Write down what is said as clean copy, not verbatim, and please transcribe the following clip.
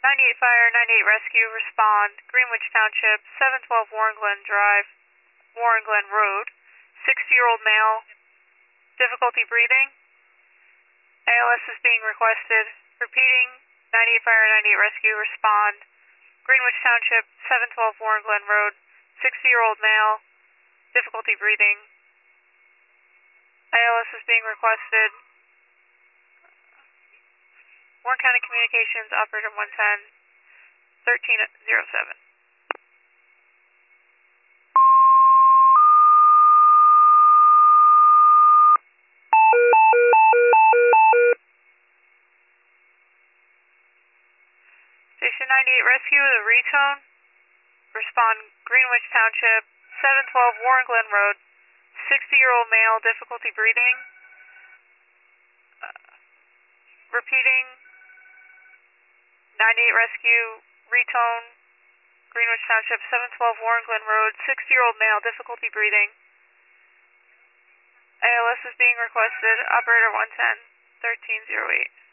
98 Fire, 98 Rescue, respond. Greenwich Township, 712 Warren Glen Drive, Warren Glen Road. 60-year-old male, difficulty breathing. ALS is being requested. Repeating, 98 Fire, 98 Rescue, respond. Greenwich Township, 712 Warren Glen Road. 60-year-old male, difficulty breathing. ALS is being requested. Warren County Communications, Operator 110, 1307. Station 98 Rescue with a retone. Respond Greenwich Township, 712 Warren Glen Road. 60-year-old male, difficulty breathing. Repeating, 98 Rescue, retone, Greenwich Township, 712 Warren Glen Road, 60-year-old male, difficulty breathing. ALS is being requested, Operator 110, 1308.